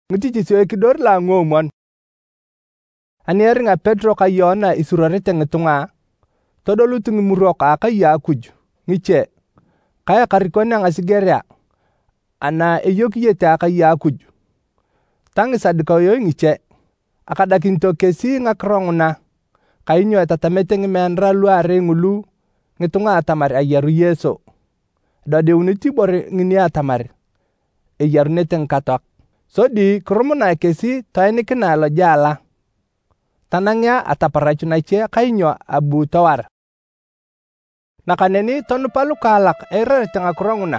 ngiti siyo kidor la ngomon. Anier nga Petro ka Yona isurarete ngitunga. Todolu tungi muroka ka Yakuj. Ngiche. Kaya karikona nga sigeria. Ana eyoki yete ka Yakuj. Tangi sadika yo ngiche. Akadakinto kesi nga kronguna. Kainyo atatamete ngimenra luare ngulu. Ngitunga atamari ayaru Yeso. Dode uniti bore ngini atamari. Ayaru neteng katok. Sodi kromuna kesi toini kina lo jala. Tanangya ataparachuna che kainyo abu tawar. Nakaneni tonu palu kalak ere tengah kronguna.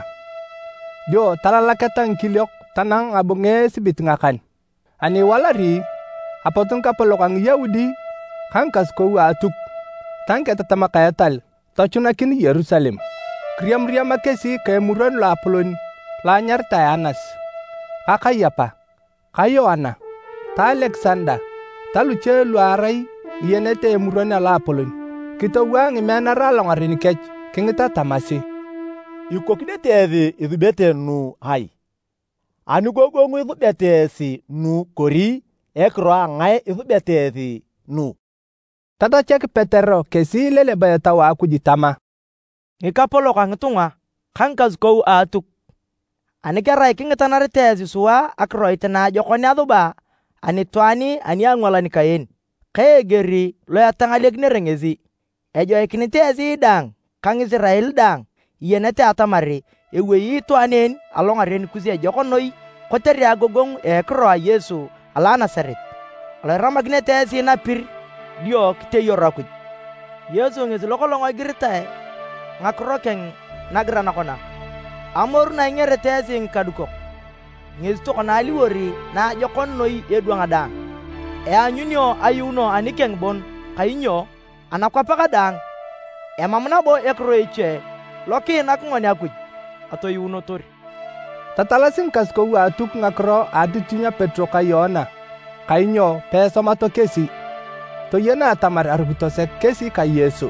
Jo talalaketang kiliok tanang abunge sibit ngakan. Ani walari apotong kapolokang Yahudi kangkas ko atuk. Tangke tatama kayatal tocuna kini Yerusalem. Kriam-riam kesi kaya muron la apolon la nyar tayanas. Kakayapa, kayo ana, ta Alexander, ta luce luarai yenete muron la apolon. Kita wangi mena ralong arini kech, kengita tamasi. Ikokidete evi idubete nu hai. Anu gogongu idubete si nu kori, ekroa ngai idubete si nu. Tata cek Petero kesi lele bayatawa aku jitama. Ngikapolo kangitunga, kangkas kou atuk. Ani kerai kingita naritezi suwa akro itena jokoni aduba. Ani tuani ani angwala ni kain. Kaya geri lo yatangalek nerengezi. Ejo ikinitezi dang, kang Israel dang. Yenete atamari, ewe yi tuanen alongaren kuzi jokonoi. Koteri agogong ekro a Yesu ala Nasaret. Ala ramagnetezi na pir, dio kite yorakuj. Yesu ngezi lokolongo giritae. Ngakro keng nagra nakona. Amor na ingere tezi ngkadukok. Ngezi toko na aliwori na jokonnoi edwa ngada. Anyunyo ayuno anikeng bon kainyo anakwapaka dang. Mamnabo ekro iche loki nakngoni akuj ato yuno tori. Tatalasim kasko wa atuk ngakro aditunya Petro ka Yona. Kainyo peso mato kesi. To yena atamar argutose kesi ka Yesu.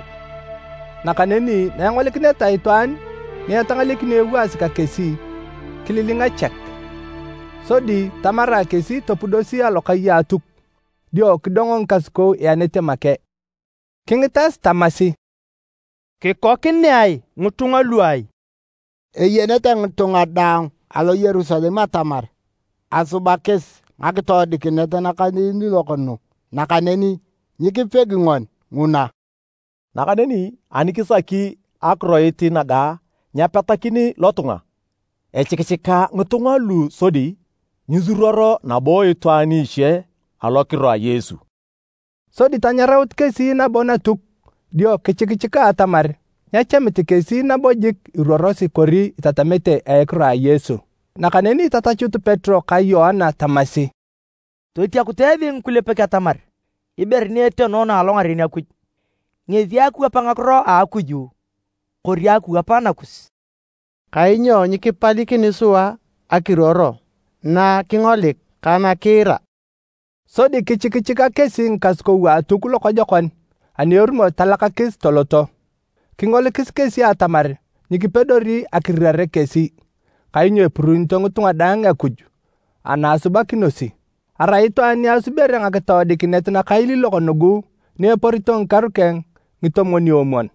Nakaneni na yangolikine taituan ni atangalikine wasika kesi kililinga chek. Sodi tamara kesi topudosi aloka yatuk. Dio kidongon kasko yanete make. Kingitas tamasi. Kikokin ni ay ngutunga luay. Yenete ngutunga dang alo Yerusalem atamar. Asubakes ngakito dikinete nakanini lokono. Nakaneni nyikipegi ngon nguna. Nakaneni anikisaki akroiti naga nyapetakini lotunga. Echikisika ngutunga lu sodi nyuzuroro na boy tuani ishe alokiro a Yesu. Sodi tanyaraut kesi na bona tuk. Dio kichikika atamar. Nyachamiti kesi na bojik irorosi kori itatamete ekro a Yesu. Nakaneni tatachutu Petro ka Yohana tamasi. Toiti akutevi nkulepeke atamar. Iberni ete nona alongarini akuj. Ngezi aku apangakro akuju. Kori aku apanakus. Kainyo nyikipaliki suwa akiroro na kingolik kana kira. Sodi kichikika kesi nkasko wa tukulo kojokon. Aniormo talaka kesi toloto. Kingolikis kesi atamar. Nyikipedori akirare kesi. Kainyo epurunto ngutunga dang akuju. Anasuba kinosi. Araito ani asubere ngakito dikinet na kaili lokonugu. Ni eporito nkarukeng ngitomoni omon.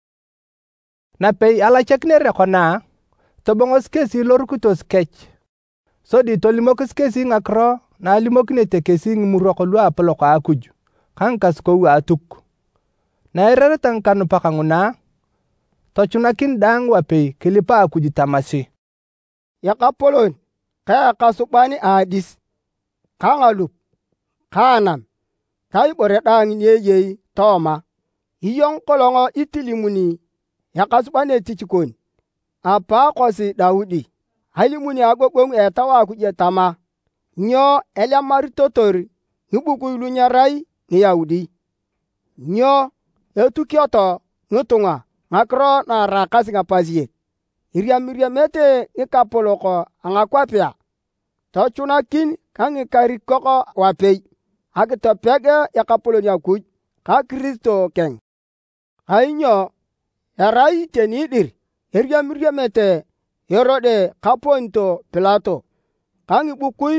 Na pei ala chekne rekona. Tobongos kesi lorukutos kech. Sodi tolimokis kesi ngakro na limokinete kesi ngimuroko lua apoloko akuju. Kangkas ko atuk. Na ereretan kanu pakanguna. Tochunakin dang wapei kilipa akuju tamasi. Yakapolon kaya kasupani adis. Kangalup. Kanam. Kai boredang yeye toma. Iyong kolongo itilimuni. Yakasupani tichikon. Apa kosi Daudi. Halimuni agogong etawa kuje tama. Nyo elia maritotori. Ngubuku ilunyarai ni Yahudi. Nyo etukioto ngutunga. Ngakro na rakasi ngapasiye. Iriam ete ngikapoloko angakwapia. Tochunakin kangikarikoko wapei. Akitopege yakapoloni akuj. Ka Kristo keng. Hainyo erai tenidir. Iriam ete Herode kaponto Pilato. Kangi bukui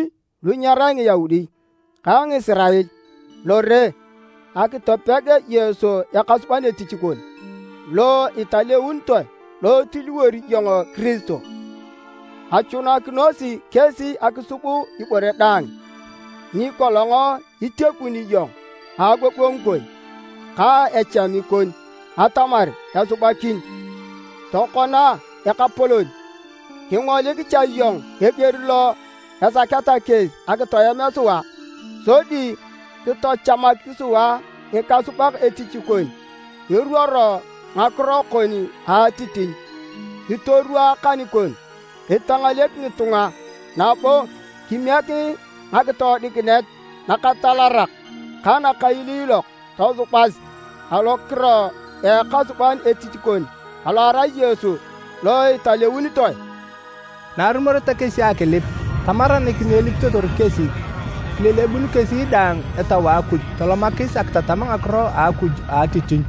lu nyarang Yahudi kang Israel lore akitopege Yesu yakasubane tichikon lo itale unto lo tiliwori yongo Kristo achuna kinosi kesi akisubu ibore dang ni kolongo itekuni yong agwekwonkoi ka echamikon atamar yasubakin tokona yakapolon kingole kichayong eberlo yasakata kes akitoya mesuwa sodi kito chama kisuwa ekasubak etichikon yeruoro ngakrokoni atitin itorua kanikon itangalek nitunga nabo kimiaki akito dikinet nakatalarak kana kaililok tawzupas alokro ekasuban etichikon alara Yesu loy talewunitoy narumoro ta kesi akelip tamara nikinelip totor kesi lelebun kesi dang etawa akuj tolomakis aktatamang akro akuj atitin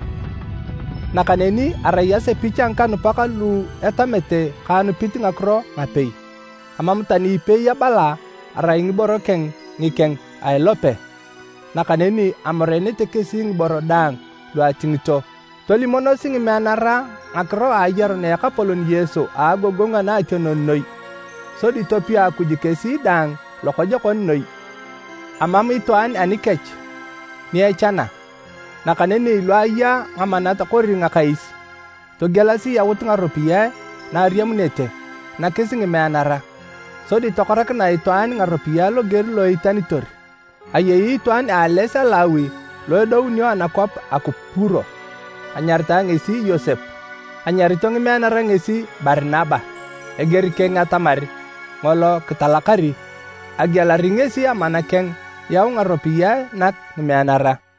nakaneni arayase pichang kanu paka lu etamete kanu piting akro ngapei amamtani pe ya bala araying borokeng ngikeng ay lope nakaneni amoreni te kesi ngboro dang lu atingito toli mono singi menara akro ayar ne kapolon Yesu agogonga na chonon noi so di topia akuji kesi dang lokojo kon noi amam itoan anikech ni echana nakaneni luaya ngamanata kori ngakais to gelasi ya wutunga ropia na riamunete na kesi ngi menara so di tokorak na itoan ngaropia lo ger lo itanitor ayeyi itoan alesa lawi lo do unyo anakop akupuro anyarta ngesi Yosef anyarito ngi menara ngesi Barnaba egeri keng atamari ngolo kitalakari agyalari ngesi amanakeng yaw ngaropia nak ngi menara